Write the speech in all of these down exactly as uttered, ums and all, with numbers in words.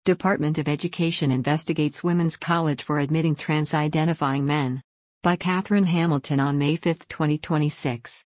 Department of Education investigates women's college for admitting trans-identifying men. By Catherine Hamilton on May fifth, twenty twenty-six.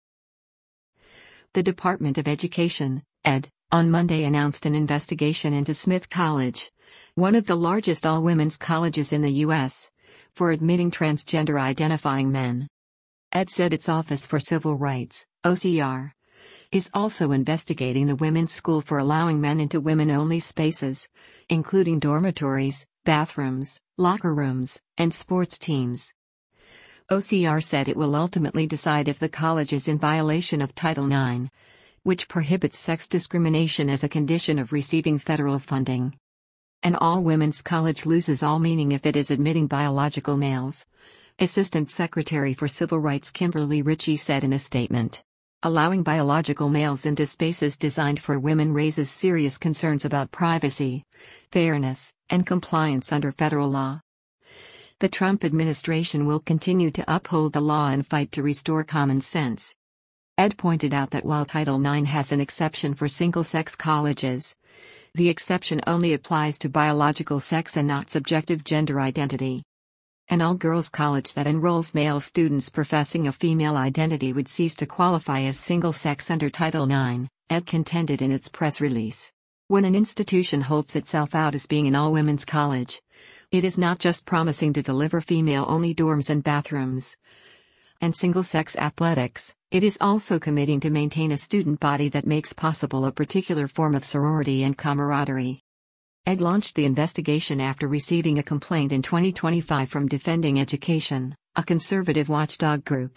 The Department of Education, Ed, on Monday announced an investigation into Smith College, one of the largest all-women's colleges in the U S, for admitting transgender-identifying men. Ed said its Office for Civil Rights, O C R, is also investigating the women's school for allowing men into women-only spaces, including dormitories, bathrooms, locker rooms, and sports teams. O C R said it will ultimately decide if the college is in violation of Title nine, which prohibits sex discrimination as a condition of receiving federal funding. An all-women's college loses all meaning if it is admitting biological males, Assistant Secretary for Civil Rights Kimberly Ritchie said in a statement. Allowing biological males into spaces designed for women raises serious concerns about privacy, fairness, and compliance under federal law. The Trump administration will continue to uphold the law and fight to restore common sense. Ed pointed out that while Title nine has an exception for single-sex colleges, the exception only applies to biological sex and not subjective gender identity. An all-girls college that enrolls male students professing a female identity would cease to qualify as single-sex under Title nine, Ed contended in its press release. When an institution holds itself out as being an all-women's college, it is not just promising to deliver female-only dorms and bathrooms and single-sex athletics, it is also committing to maintain a student body that makes possible a particular form of sorority and camaraderie. Ed launched the investigation after receiving a complaint in twenty twenty-five from Defending Education, a conservative watchdog group.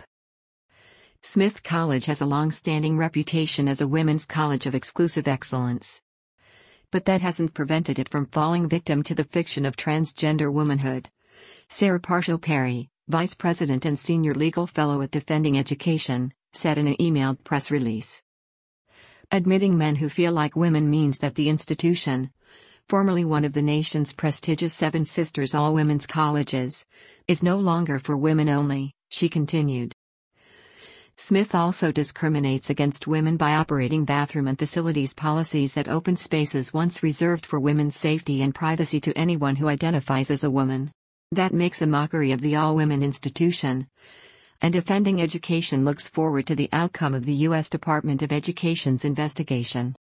Smith College has a long-standing reputation as a women's college of exclusive excellence. But that hasn't prevented it from falling victim to the fiction of transgender womanhood. Sarah Parshall-Perry, Vice President and Senior Legal Fellow at Defending Education, said in an emailed press release. Admitting men who feel like women means that the institution, formerly one of the nation's prestigious Seven Sisters all-women's colleges, is no longer for women only, she continued. Smith also discriminates against women by operating bathroom and facilities policies that open spaces once reserved for women's safety and privacy to anyone who identifies as a woman. That makes a mockery of the all-women institution. And Defending Education looks forward to the outcome of the U S Department of Education's investigation.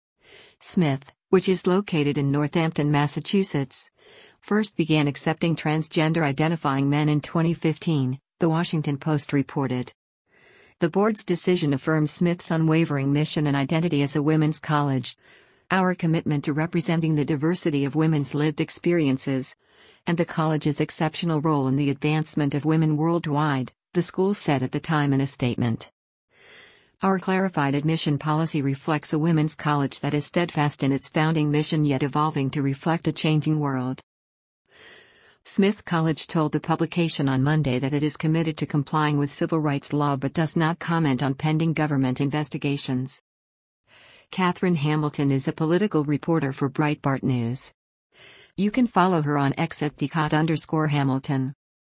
Smith, which is located in Northampton, Massachusetts, first began accepting transgender-identifying men in twenty fifteen, The Washington Post reported. The board's decision affirms Smith's unwavering mission and identity as a women's college, our commitment to representing the diversity of women's lived experiences, and the college's exceptional role in the advancement of women worldwide, the school said at the time in a statement. Our clarified admission policy reflects a women's college that is steadfast in its founding mission yet evolving to reflect a changing world. Smith College told the publication on Monday that it is committed to complying with civil rights law but does not comment on pending government investigations. Catherine Hamilton is a political reporter for Breitbart News. You can follow her on X at the Cot underscore Hamilton.